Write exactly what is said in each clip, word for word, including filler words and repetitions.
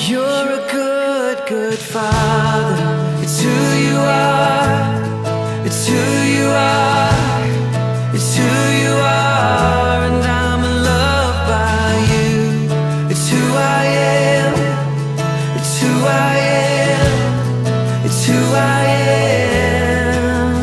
You're a good, good father. It's who you are. It's who you are. It's who you are. And I'm loved by you. It's who I am. It's who I am. It's who I am.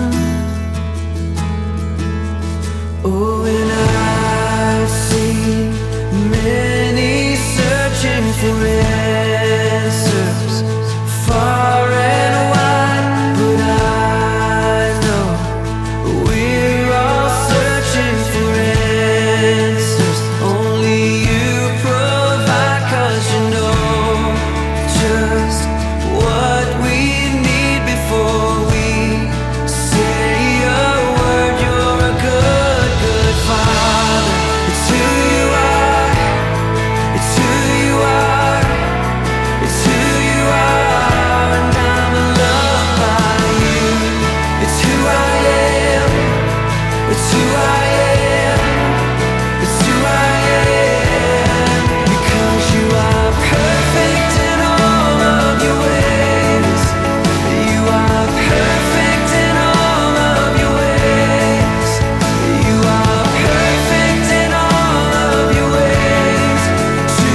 Oh, and I've seen many searching for answers far and wide, but I know we're all searching for answers. Only you provide, 'cause you know just what we need before we say a word. You're a good, good father. It's who you are. It's who you are. It's who you are. And I'm loved by you. It's who I am. It's who I am. It's who I am. Because you are perfect in all of your ways. You are perfect in all of your ways. You are perfect in all of your ways to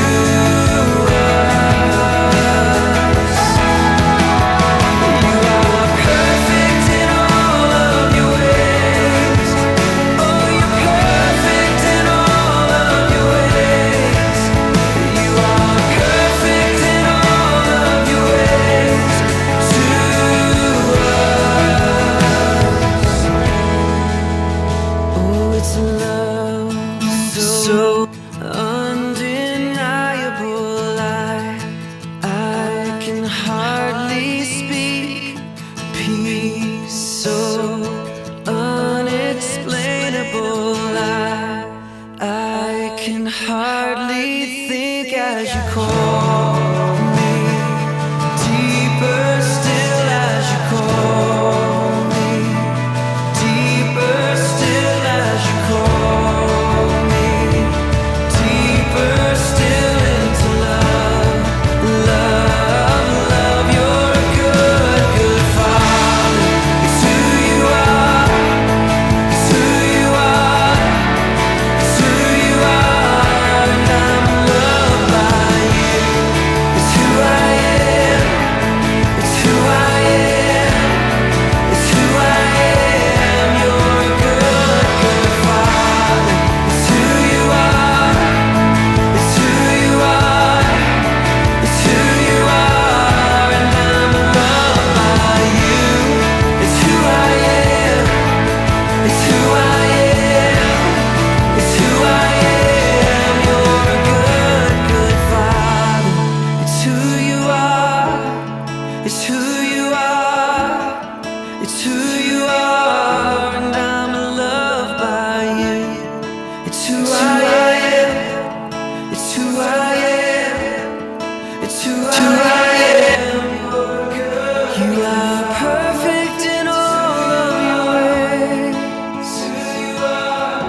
us. You are perfect in all of your ways. Oh, you're perfect in all of your ways. You are perfect in all of your ways to us. Oh, it's a love so undeniable. I I can hardly speak. Peace so unexplainable. I I can hardly think as you call me. Deeper still as you call me. Deeper still as you call me. Deeper still into love. Love, love. You're a good, good father. It's who you are. It's who you are. It's who you are. And I'm loved by you. It's who I am. It's who I am. It's who I am. You're a good, good father. It's who you are. It's who you are. It's who you are. And I'm loved by you. It's who I am. It's who I am. It's who I am. You're a good, good father. It's who you are. It's who you are. It's who you are. And I'm loved by you. It's who I am. It's who I am. It's who I am. You are perfect in all of your ways. You are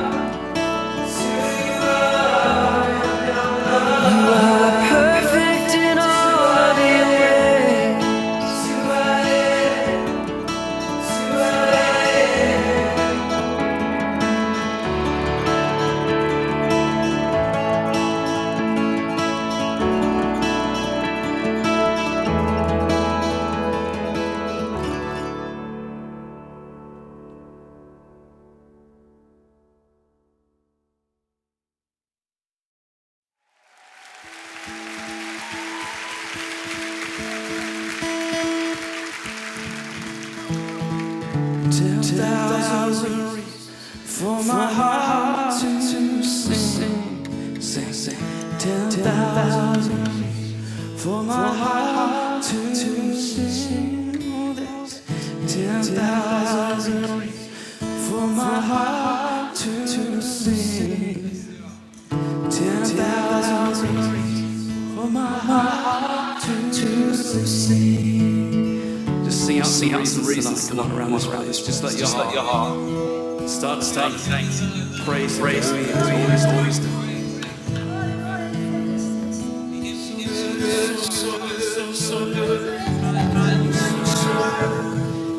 perfect in all of your ways. Ten thousand reasons for my heart to sing, sing, sing. Ten thousand reasons for my heart to sing. There's ten thousand reasons for my heart to sing. Ten thousand reasons for my heart to sing. Just sing out, sing out some reasons. Come on, around this, around this. Just let your heart, your heart start to take praise, praise, always, always do.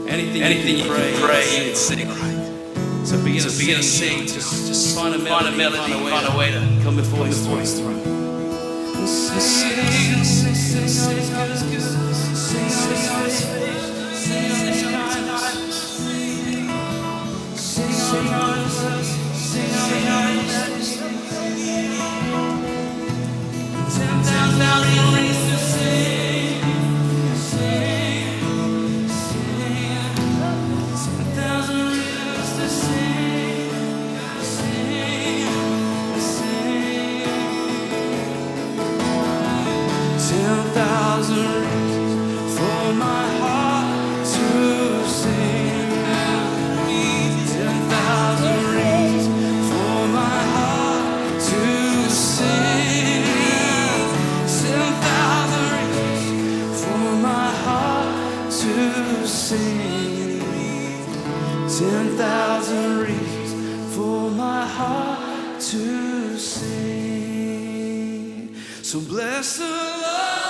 Anything, Anything you you can can pray, pray, you you can can sing. sing. So begin So to begin to sing. sing. Just, just find a Find a melody, melody, find a way, find a way to to come before come His before His throne. throne. Sing, sing, sing, sing, sing, sing, sing, sing, ten thousand reasons for my heart to sing. Ten thousand reasons for my heart to sing. Ten thousand reasons for my heart to sing. Ten thousand reasons for my heart to sing. So bless the Lord.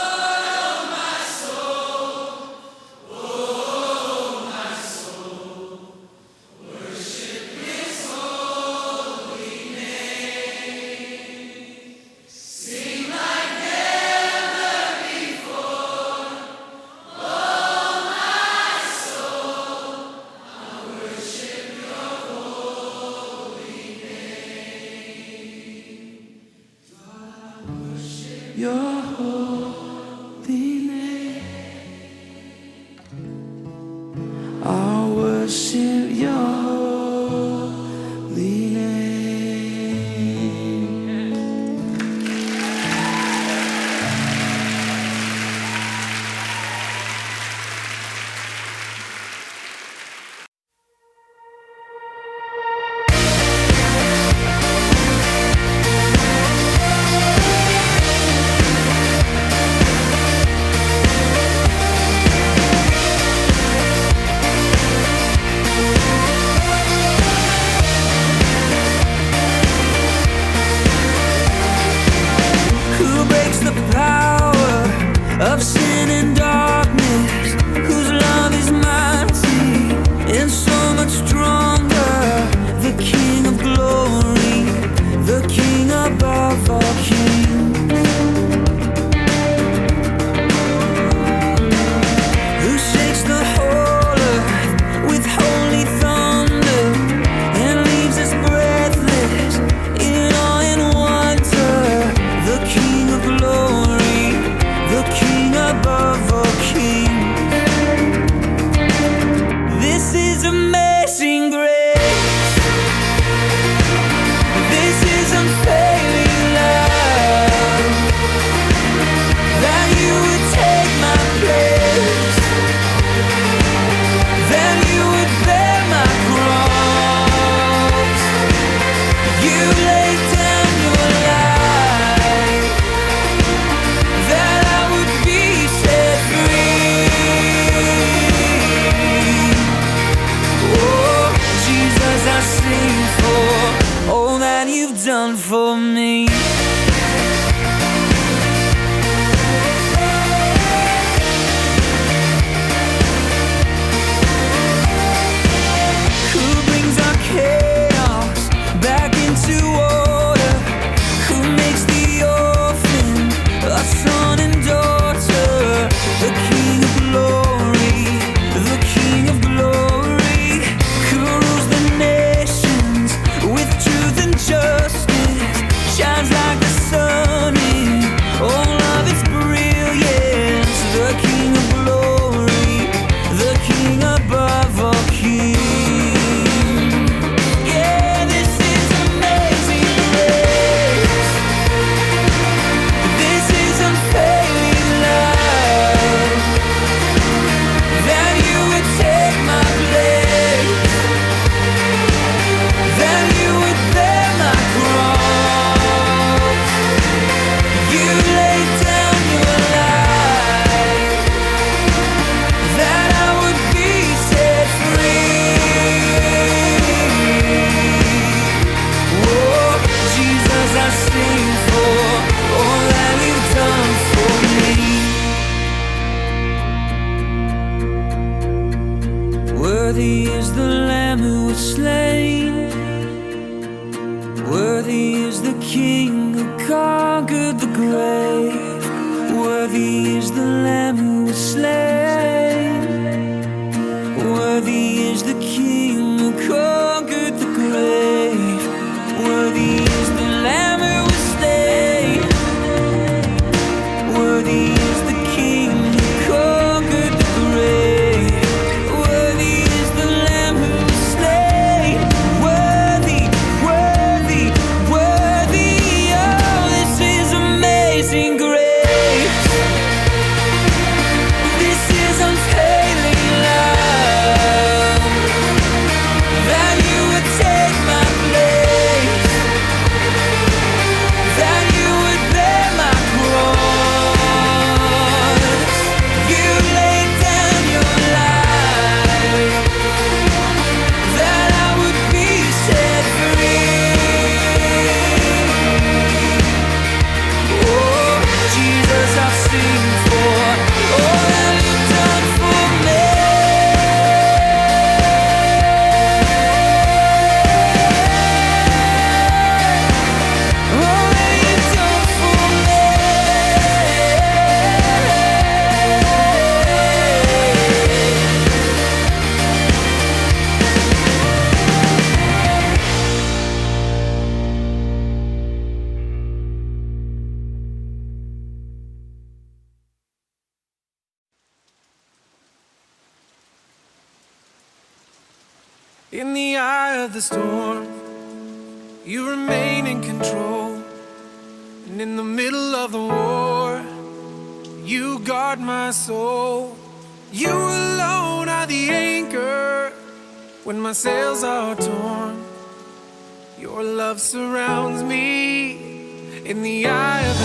Your holy Worthy is the Lamb who was slain. Worthy is the King who conquered the grave. Worthy is the Lamb who was slain. Worthy is the King who conquered the grave. Worthy is the Lamb who was slain. Worthy is the King who conquered the grave. Worthy is the Lamb who was slain. Worthy, worthy, worthy. Oh, this is amazing grace. This is unfailing love. That you would take my place. That you would bear my cross. You laid down your life. That I would be set free. Oh, Jesus, I sing for all that you've done for me. All that you've done for me. In the eye of the storm, you remain in control. And in the middle of the war, you guard my soul. You alone are the anchor when my sails are torn. Your love surrounds me in the eye of the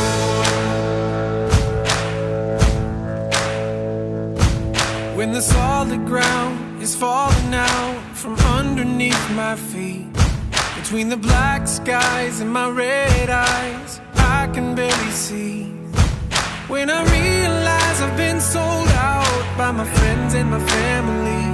storm. When the solid ground is falling out from underneath my feet, between the black skies and my red eyes, I can barely see. When I realize I've been sold out by my friends and my family,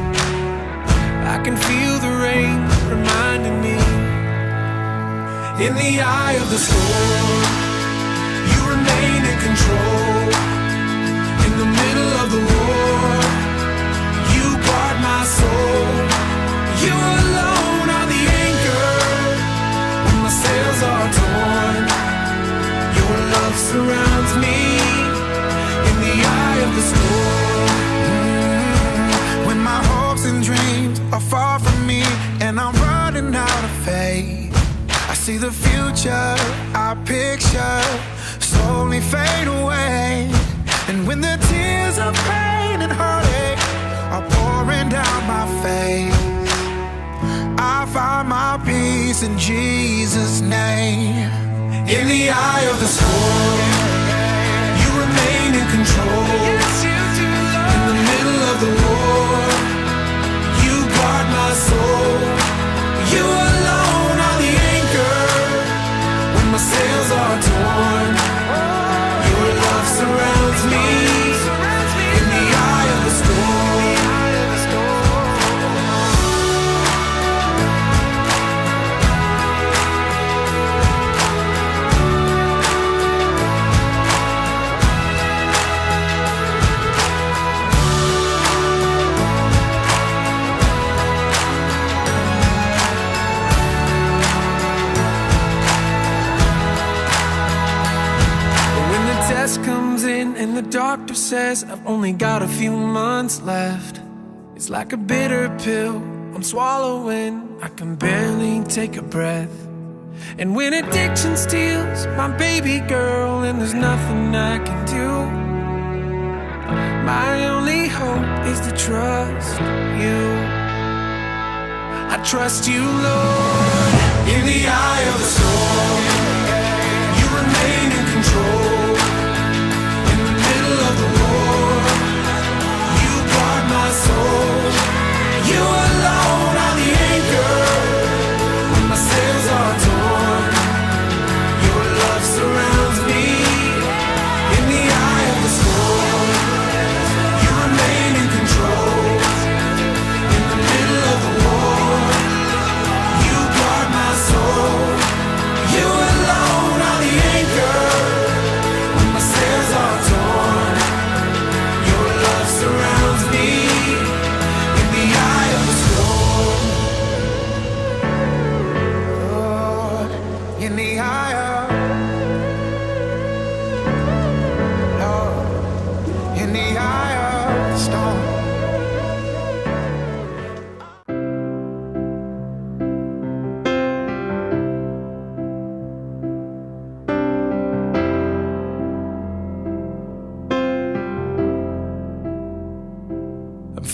I can feel the rain reminding me. In the eye of the storm, you remain in control. In the middle of the war, you guard my soul. You alone are the anchor when my sails are torn. Your love surrounds me in the eye of the storm. Mm, when my hopes and dreams are far from me and I'm running out of faith, I see the future I picture slowly fade away. And when the tears of pain and heartache are pouring down my face, I find my peace in Jesus' name. In the eye of the storm, you remain in control. In the middle of the war, you guard my soul. You alone are the anchor when my sails are torn. Your love surrounds me in the eye of the storm. Comes in and the doctor says I've only got a few months left. It's like a bitter pill I'm swallowing, I can barely take a breath. And when addiction steals my baby girl and there's nothing I can do, my only hope is to trust you. I trust you, Lord. In the eye of the storm, you remain in control. Of the war, you guard my soul. You alone are the anchor when my sails are torn. Your love surrounds me in the eye of the storm. You remain in control.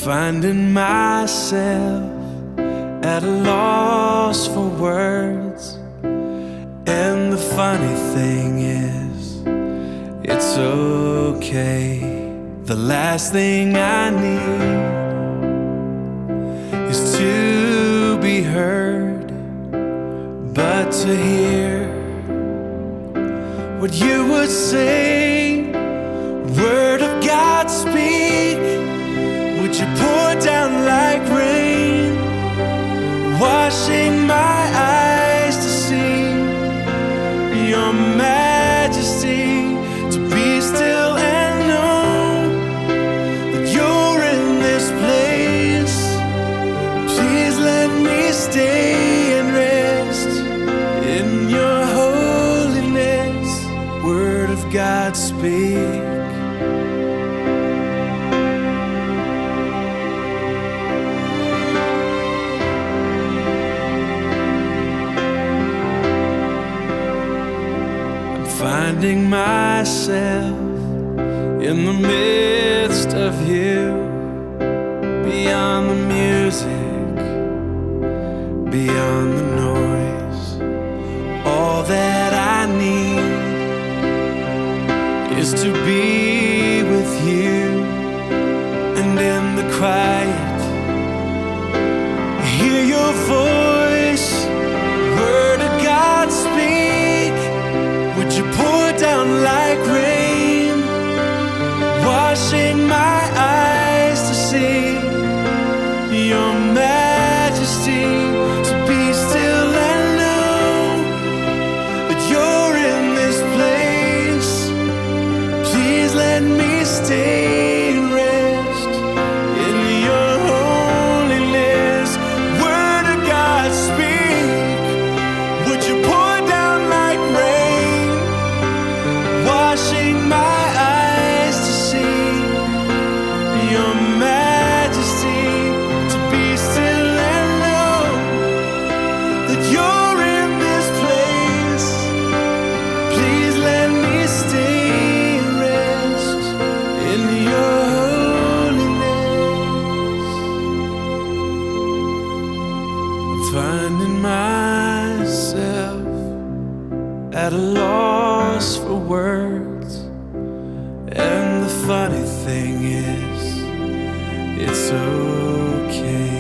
finding myself at a loss for words. And the funny thing is, it's okay. The last thing I need is to be heard, but to hear what you would say. Word of God, speak. Would you pour down like rain, washing my eyes to see your majesty, to be still and know that you're in this place. Please let me stay and rest in your holiness. Word of God, speak. Finding myself in the midst of you, beyond the music, beyond the noise. All that I need is to be with you, and in the quiet, hear your voice. Word of God, speak. Would you pour down like rain, washing my eyes to see your majesty, to be still and know that you're in this place. Please let me stay and rest in your holiness. Word of God, speak. Would you pour down like rain, washing my eyes to see your majesty, to be still and know that you're in this place. Please let me stay and rest in your holiness. I'm finding myself at a loss for words, and the funny thing is, it's okay.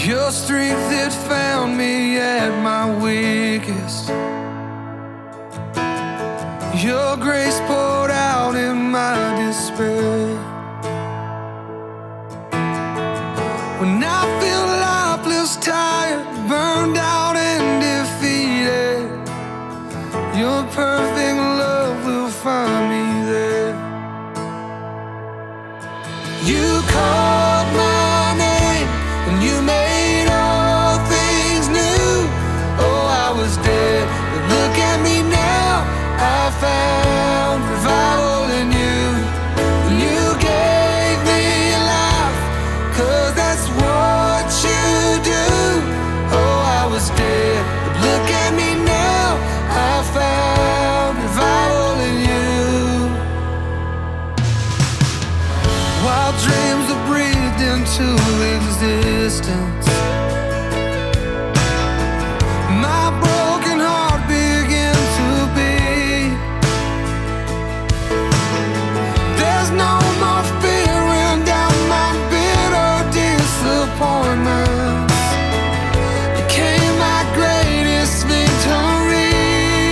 Your strength that found me at my weakest. Your grace poured out in my despair. When I feel lifeless, tired, burned out and defeated, your perfect love will find me there. You called my name and you made all things new. Oh, I was dead, but look at me now. I found revival in you. And you gave me life, 'cause that's what you do. Oh, I was dead, but look at me now. I found revival in you. Wild dreams are breathed into existence. My broken heart began to beat. There's no more fear and doubt, my bitter disappointments became my greatest victory.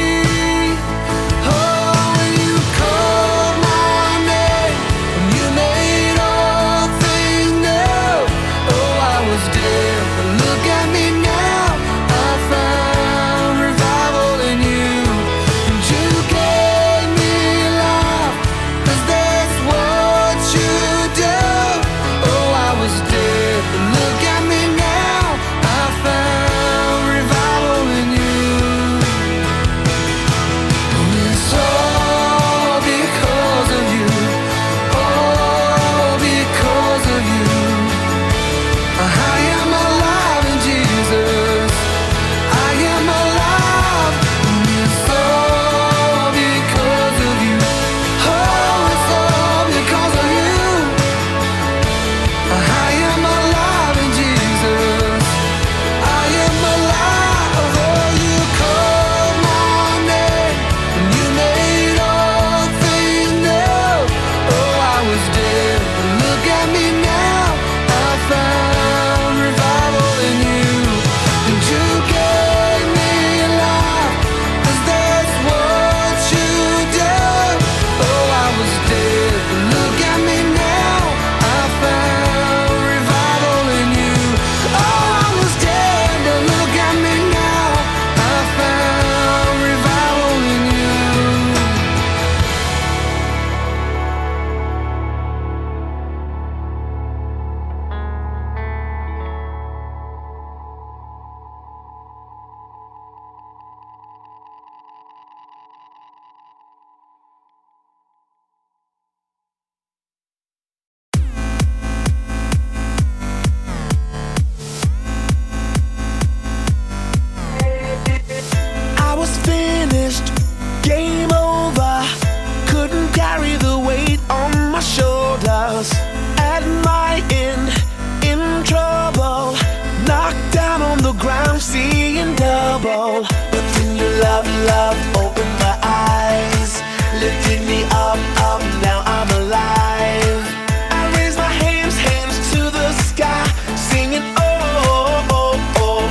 Oh, you called my name and you made all things new. Oh, I was dead, but look at me now. I found revival in you. And you gave me life, 'cause that's what you do. Oh, I was dead, but look at me now. I found revival in you. Oh, it's all because of you. All because of you. I am alive in Jesus. I am alive. And it's all because of you. Oh, it's all because of you. I am alive in Jesus. I am alive. Oh, you called my name and you made all things new. Oh, I was dead, but look at me now. I found revival in you. And you gave me life, 'cause that's what you do. Oh, I was dead, but look at me now. I found revival in you. Oh, I was dead, but look at me now. I found revival in you. I was finished, game over. Couldn't carry the weight on my shoulders. At my end, in trouble. Knocked down on the ground, seeing double. But then your love, love opened my eyes. Lifted me up, up, now I'm alive. I raise my hands, hands to the sky, singing oh, oh, oh.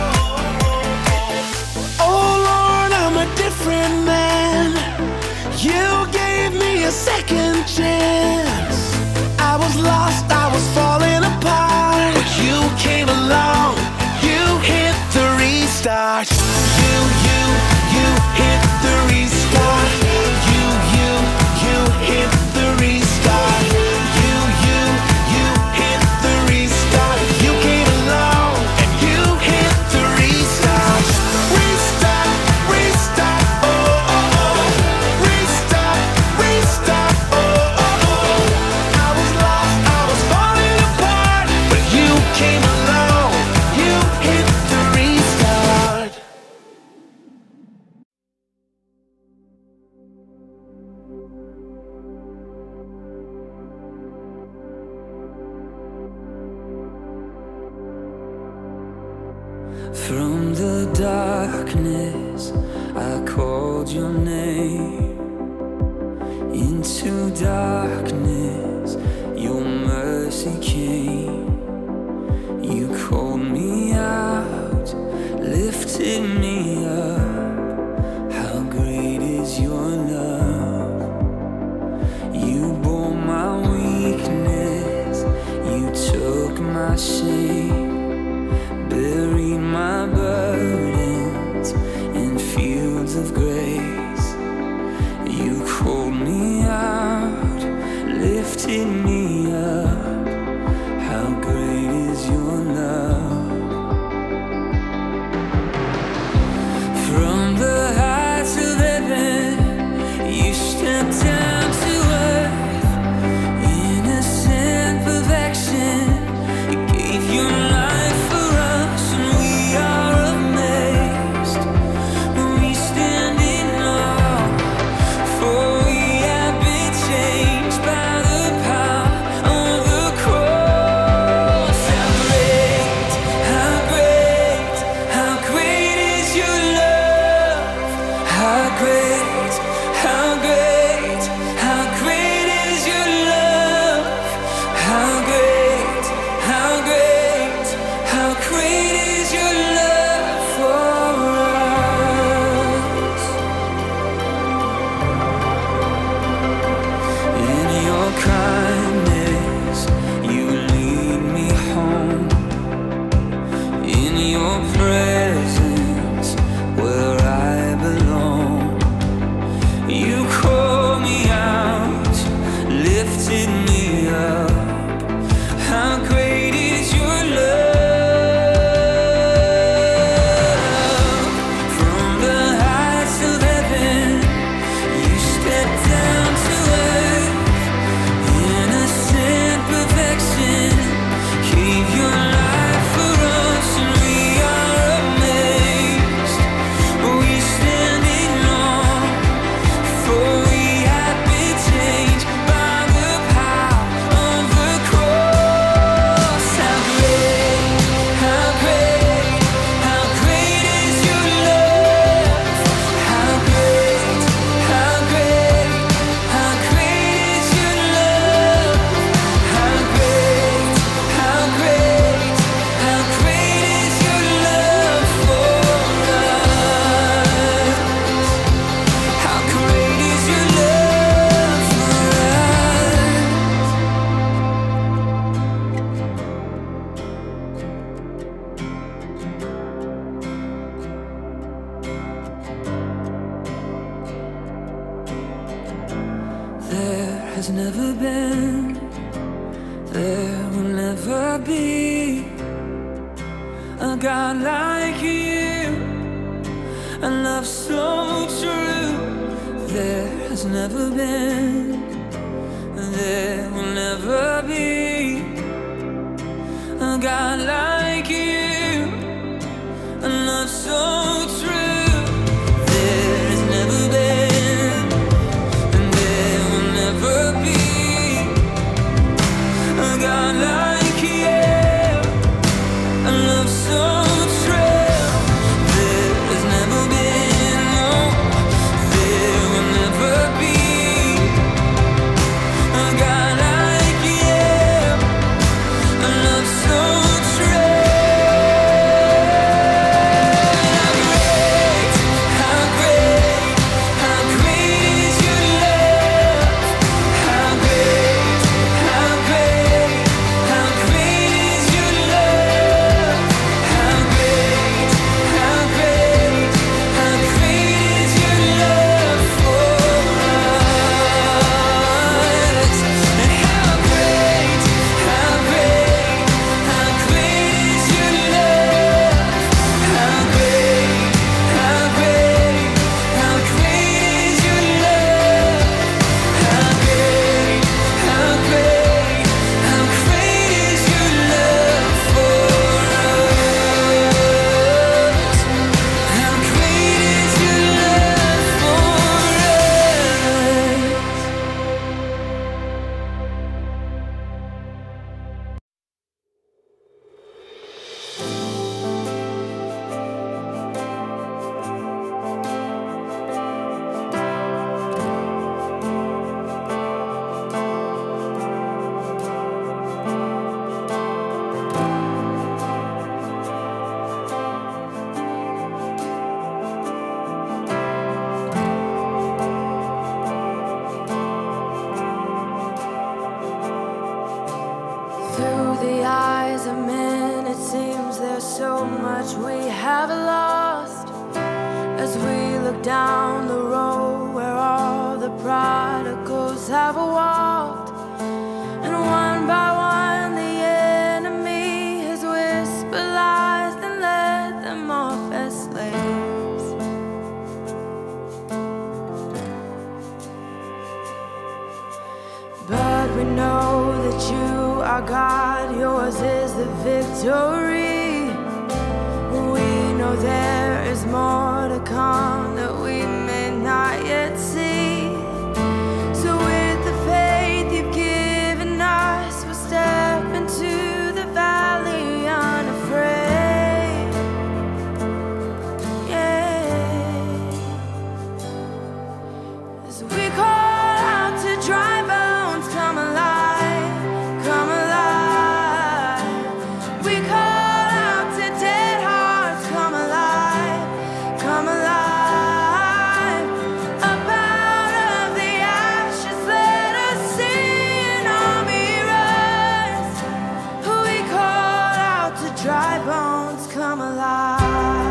Oh Lord, I'm a different man. You gave me a second chance. I was lost, I was falling apart, but you came along. You hit the restart. You, you, you hit the restart. You, you, you hit the restart. You, you, you hit the restart. You came along and you hit the restart. Restart, restart, oh, oh, oh. Restart, restart, oh, oh, oh. I was lost, I was falling apart, but you came along. You hit the restart. From the darkness, I called your name. Into darkness, your mercy came. You called me took my shame, buried my burdens in fields of grace. You called me out, lifted me up. How great is your love? From the heights of heaven, you stepped down to earth. Innocent perfection, you gave your life for us, and we are amazed. We stand in awe, for we have been changed by the power of the cross. How great, how great, how great is your love? How great, how great, how great is your love? How great, how great, how great is your love for us? In your kindness, you lead me home. In your presence, where I belong. You called me out, lifted me up. How great is your love? From the heights of heaven, you stepped down to earth. Innocent perfection, gave your life for us, and we are amazed. We stand in awe, for we have been changed by the power of the cross. How great, how great, how great is your love? How great, how great, how great is your love? How great, how great, how great is your love for us? How great is your love for us? There has never been, there will never be a God like you, a love so true. There has never been, there will never be a God like you, a love so true. There has never been, and there will never be a God like you, a love so true. There has never been, no, there will never be a God like you, a love so true. a man, it seems there's so much we have lost. As we look down the road where all the prodigals have walked, and one by one the enemy has whispered lies and led them off as slaves. But we know that you are God, yours is the victory. We know there is more to come that we may not yet see. So with the faith you've given us, we'll step into the valley unafraid. Yeah. As we call out to dry bones, come alive, come alive. We call out to dead hearts, come alive, come alive. Up out of the ashes, let us see an army rise. We call out to dry bones, come alive.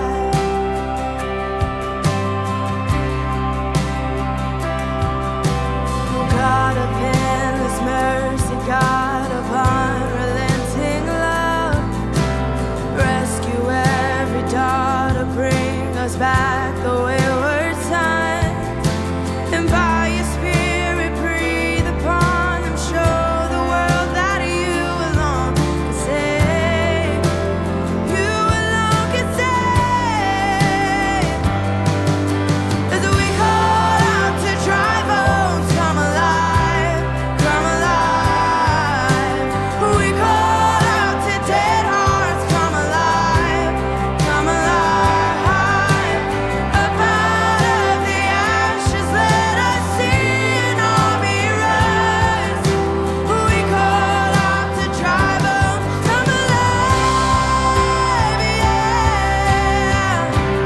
Oh God of endless mercy, God of unrelenting love, rescue every daughter, bring us back the wayward sons, and by your spirit breathe upon them, show the world that you alone can save, you alone can save. As we call out to dry bones, come alive, come alive. We call out to dead hearts, come alive, come alive. Up out of the ashes, let us see an army rise. We call out to dry bones, come alive, yeah.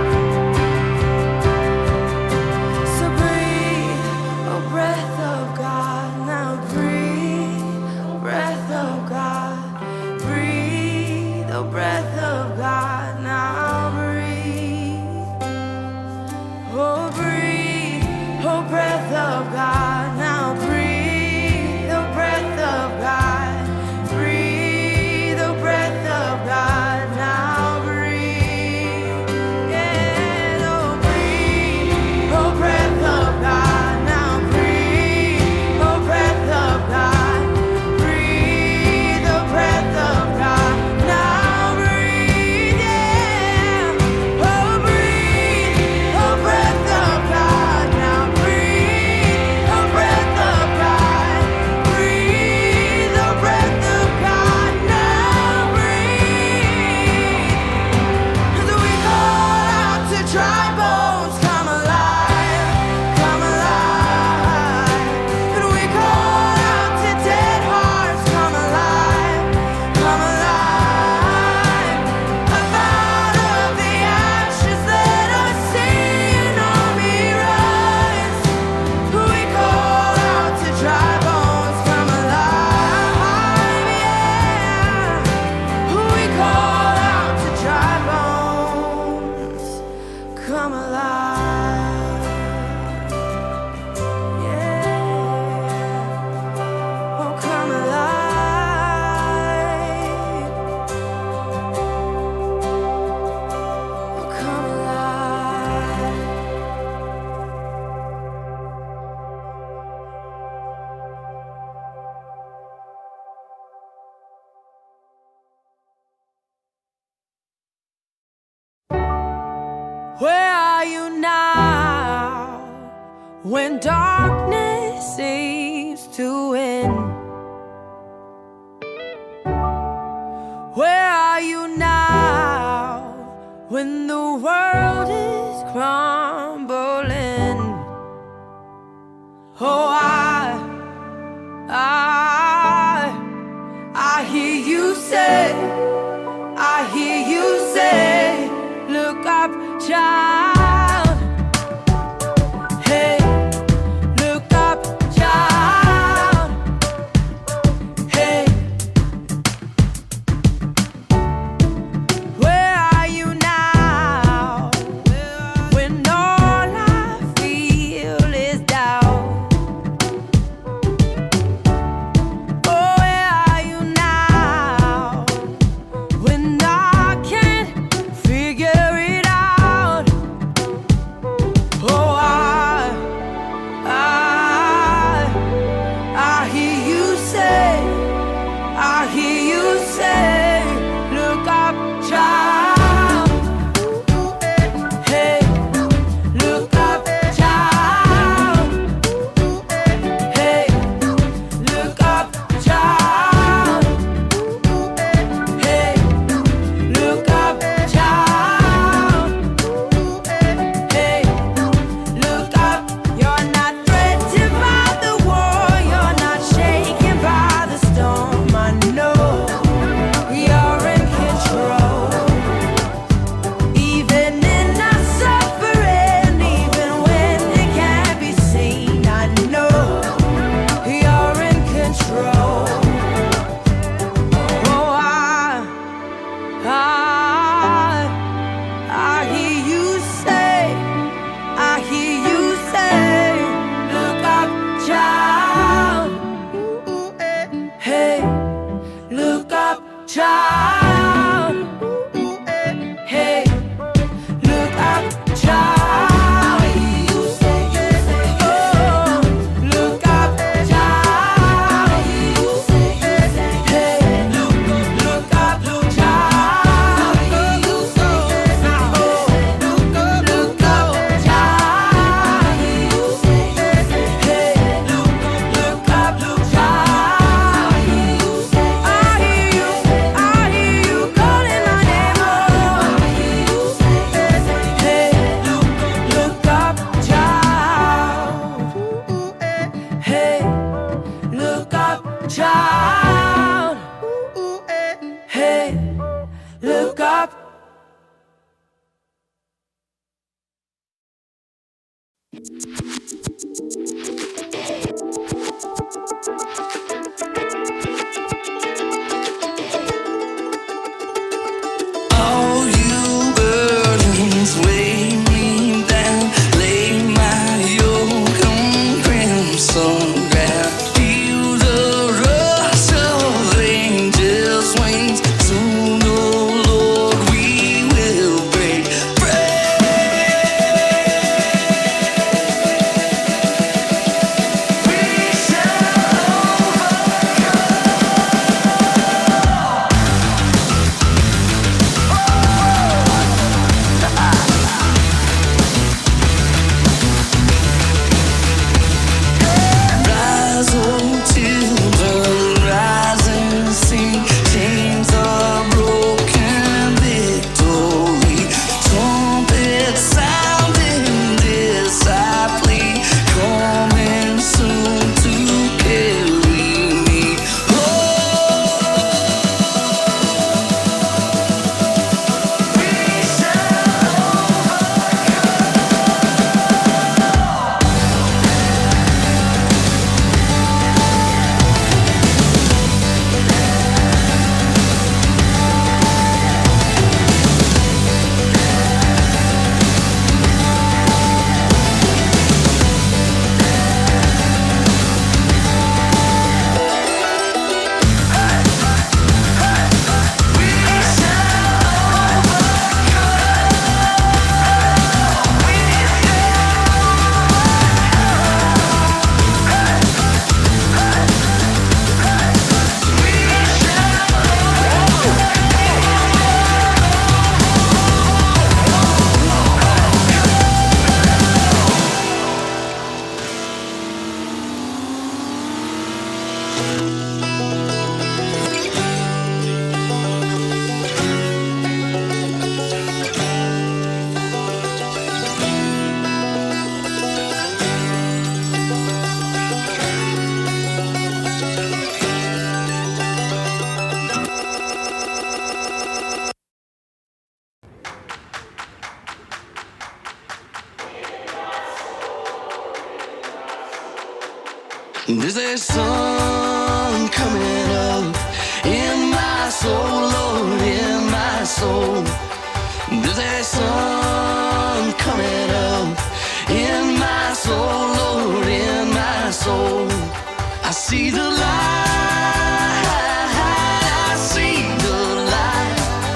So breathe, oh breath of God, now breathe, oh breath of God, breathe, oh breath of God, now breathe, oh breathe, oh breath of God, now breathe, oh breath of God, breathe, oh breath of God, now breathe, yeah, oh breathe, oh breath of God, now breathe, oh breath of God, breathe, oh breath of God, now breathe, yeah, oh breathe, oh breath of God, now breathe, oh breath of God, breathe, oh breath of God, now breathe. As we call out to dry bones, come alive, come alive. And we call out to dead hearts, come alive, come alive. Up out of the ashes, let us see an army rise. We call out to dry bones, come alive, yeah. We call out to dry bones, come alive, yeah. Oh, come alive, oh, come alive. Where are you now when darkness seems to win? Where are you now when the world is crumbling? Oh, I, I, I hear you say, I hear you say, look up, child. Hey, look up, child. Hey, Hey, look up, child. Hey, look up, child. Child, hey, look up. All you burdens weigh me down, lay my yoke on crimson ground. Feel the rush of angels' wings. Soon, oh Lord, we will break bread. We There's a sun coming up in my soul, Lord, in my soul. There's a sun coming up in my soul, Lord, in my soul. I see the light, I see the light,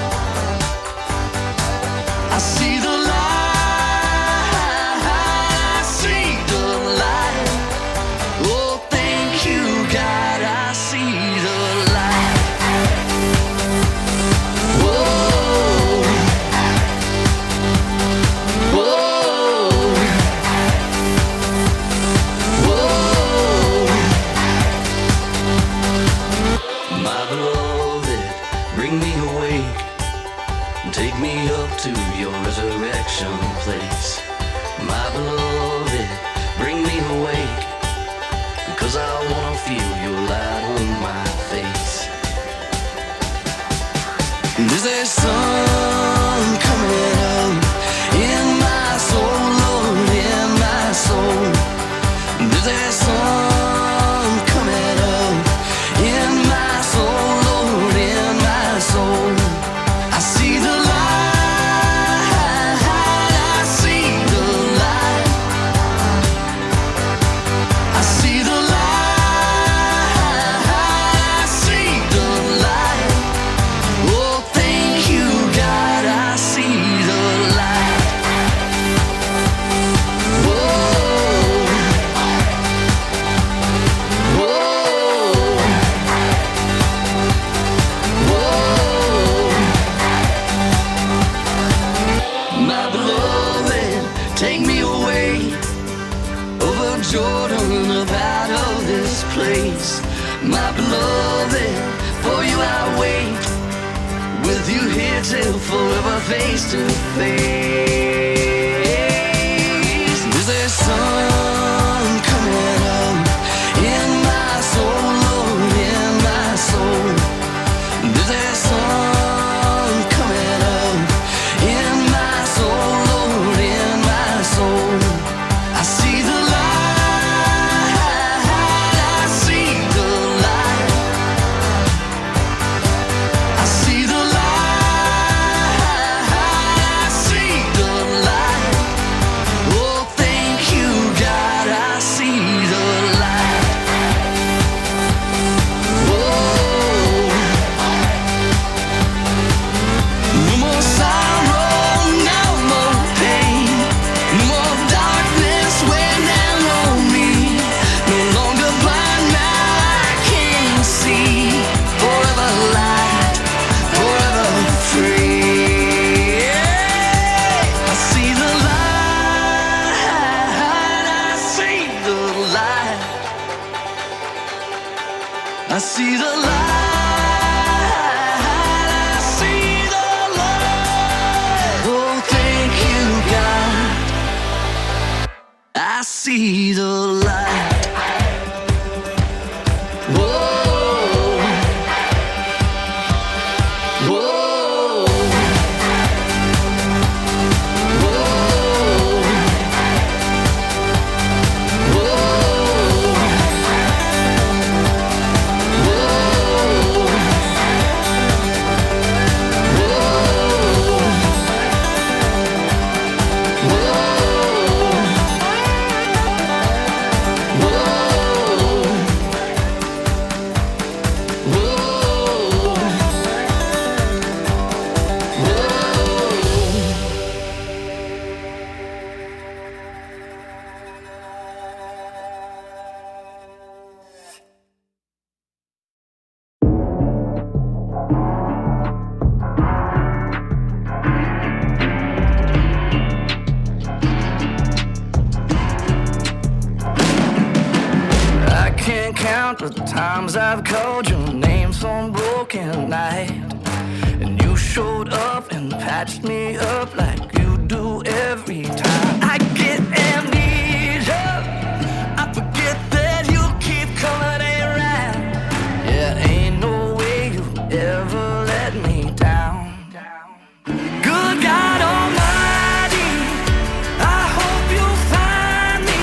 I see the light, I see the light. Oh, thank you, God, I see the light. Whoa, whoa, whoa. my beloved. For you I wait, with you here till forever, face to face. Is there sun coming up in my soul, Lord, in my soul? Is there sun coming up in my soul, Lord, in my soul? I see the light, I see the light, I see the light, I see the light. Oh, thank you, God, I see the light. Oh, no more sorrow, no more pain, no more darkness when down on me. No longer blind, now I can see. Forever light, forever free. I see the light, I see the light, I see the light, I see the light. Oh, thank you, God, I see the light. Whoa, whoa, whoa, I can't count the times I've called your name some broken night, and you showed up and patched me up like you do every time. I get amnesia, I forget that you keep coming around. Yeah, ain't no way you ever let me down. Good God Almighty, I hope you find me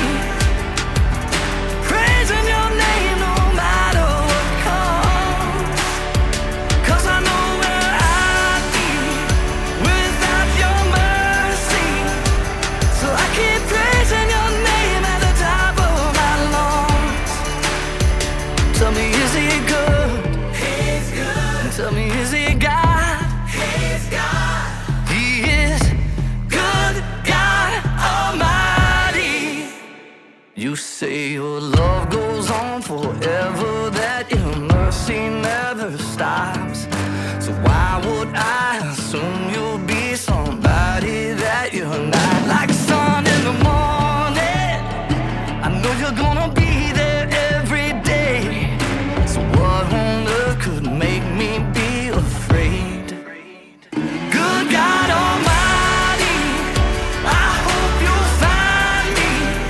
praising your name no matter what comes. 'Cause I know where I'd be without your mercy. So I keep praising your name at the top of my lungs. Tell me, is he good? He's good. Tell me, is he God? He's God. He is good, God Almighty. You say your love goes on forever, that your mercy never stops. So why would I assume you'll be somebody that you're not? Like sun in the morning, I know you're gonna be there every day. So what on earth could make me be afraid? Good God Almighty, I hope you'll find me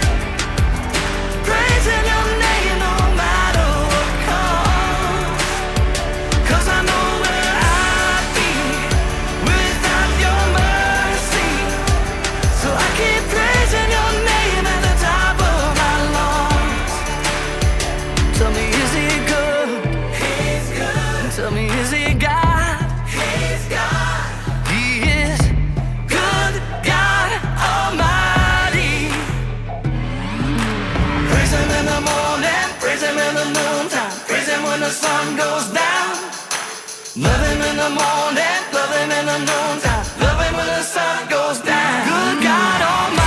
praising your name no matter what comes. 'Cause I know where I'd be without your mercy. So I keep praising your name at the top of my lungs. Tell me, is he good? He's good. Tell me, is he God? He's God. He is good, God Almighty. Praise him in the morning, praise him in the noontime, praise him when the sun goes down. Love him in the morning, love him in the noontime, love him when the sun goes down. Good God Almighty.